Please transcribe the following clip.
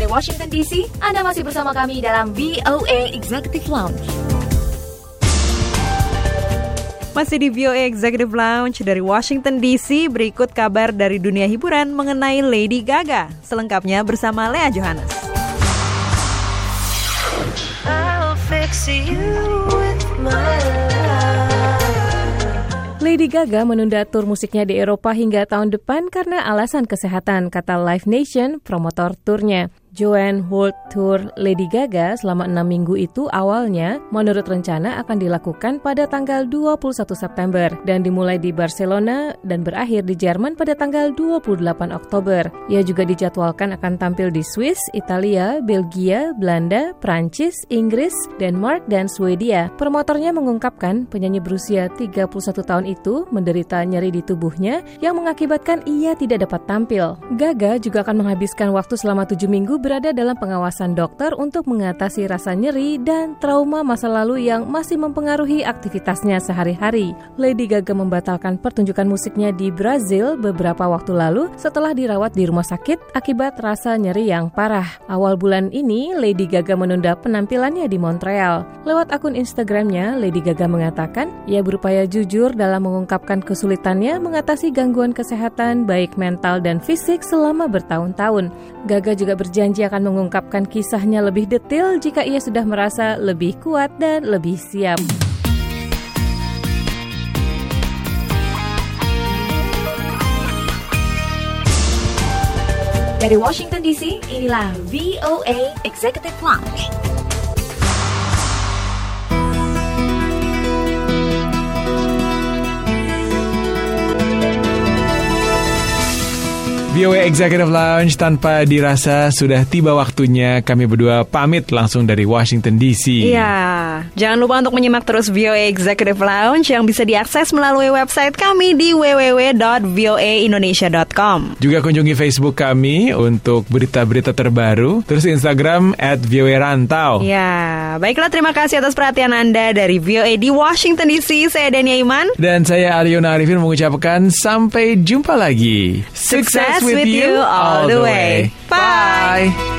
dari Washington DC, Anda masih bersama kami dalam VOA Executive Lounge. Masih di VOA Executive Lounge dari Washington DC, berikut kabar dari dunia hiburan mengenai Lady Gaga. Selengkapnya bersama Lea Johannes. I'll fix you with my love. Lady Gaga menunda tur musiknya di Eropa hingga tahun depan karena alasan kesehatan, kata Live Nation, promotor turnya. Joanne World Tour Lady Gaga selama 6 minggu itu awalnya menurut rencana akan dilakukan pada tanggal 21 September dan dimulai di Barcelona dan berakhir di Jerman pada tanggal 28 Oktober. Ia juga dijadwalkan akan tampil di Swiss, Italia, Belgia, Belanda, Prancis, Inggris, Denmark, dan Swedia. Promotornya mengungkapkan penyanyi berusia 31 tahun itu menderita nyeri di tubuhnya yang mengakibatkan ia tidak dapat tampil. Gaga juga akan menghabiskan waktu selama 7 minggu berada dalam pengawasan dokter untuk mengatasi rasa nyeri dan trauma masa lalu yang masih mempengaruhi aktivitasnya sehari-hari. Lady Gaga membatalkan pertunjukan musiknya di Brazil beberapa waktu lalu setelah dirawat di rumah sakit akibat rasa nyeri yang parah. Awal bulan ini, Lady Gaga menunda penampilannya di Montreal. Lewat akun Instagramnya, Lady Gaga mengatakan ia berupaya jujur dalam mengungkapkan kesulitannya mengatasi gangguan kesehatan baik mental dan fisik selama bertahun-tahun. Gaga juga berjanji akan mengungkapkan kisahnya lebih detail jika ia sudah merasa lebih kuat dan lebih siap. Dari Washington DC, inilah VOA Executive Lounge. VOA Executive Lounge, tanpa dirasa sudah tiba waktunya kami berdua pamit langsung dari Washington DC. Iya, jangan lupa untuk menyimak terus VOA Executive Lounge yang bisa diakses melalui website kami di www.voaindonesia.com. Juga kunjungi Facebook kami untuk berita-berita terbaru, terus Instagram @voarantau. Ya, baiklah, terima kasih atas perhatian Anda. Dari VOA di Washington DC, saya Dania Iman. Dan saya Ariona Arifin mengucapkan sampai jumpa lagi. Success with you all the way. Bye.